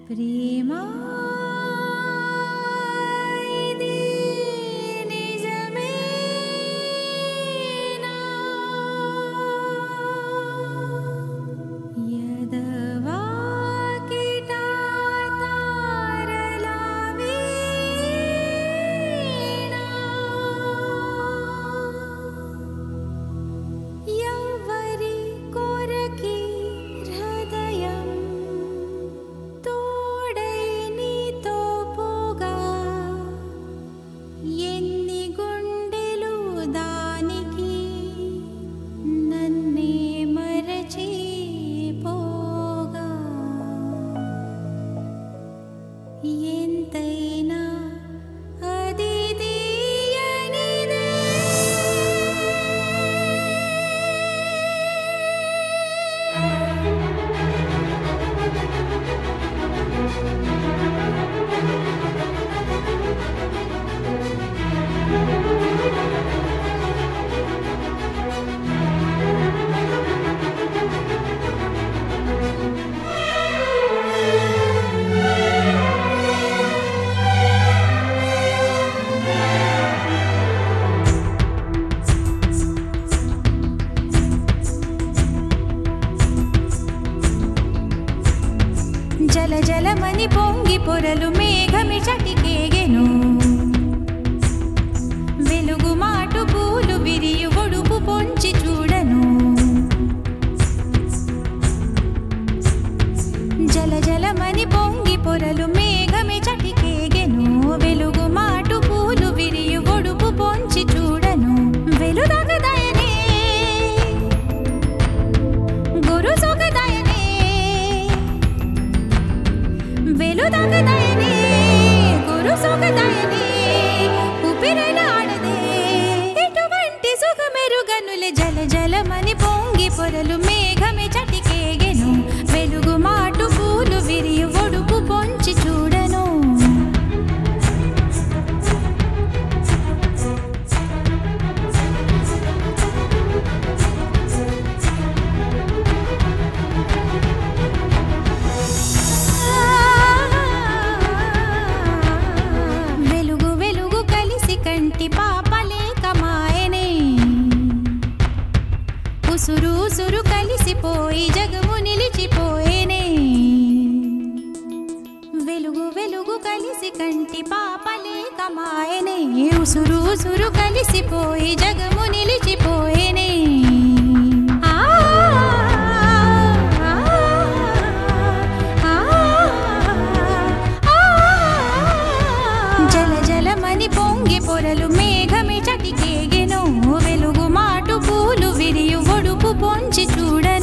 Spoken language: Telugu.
ప్రేమా ఇది నిజమేనా యదవాకిట తారలా వీణ ఎవరి కొరకి హృదయం తోడై నీతో పోగా ఎన్ని గుండెలు దానికి నన్నే మరచి పోగా ఎంతైనా అది తీయనిదే జల జలమని పొంగి పొరలు మేఘమి చటికేగెను వెలుగు మాటు పూలు విరియు ఒడుపు పొంచి చూడను జల జలమని పొంగి పొరలు మేఘమి చటికేగెను వెలుగు మాటు పూలు విరియు ఒడుపు పొంచి చూడను వెలుదగదయనే గురు సొగదయనే వెలుదగదయనే గురు సొగదయనే ఊపిరిలాడదే ఎటువంటి సుఖమెరుగనులే జల జలమని పొంగి పొరలు మేఘమి చటికేగెను వెలుగు మాటు పూలు విరియు ఒడుపు పొంచి చూడను వెలుగు వెలుగు కలిసి కంటి పాపలేక మాయనే ఉసురు ఉసురు కలిసిపోయి జగము నిలిచిపోయేనే వెలుగు వెలుగు కలిసి కంటి పాపలేక మాయనే ఉసురు ఉసురు కలిసిపోయి జగము నిలిచిపోయేనే ఆ ఆ ఆ జల జలమని పొంగి పొరలు మేఘమి చటికేగెను వెలుగు మాటు పూలు విరియు ఒడుపు పొంచి చూడ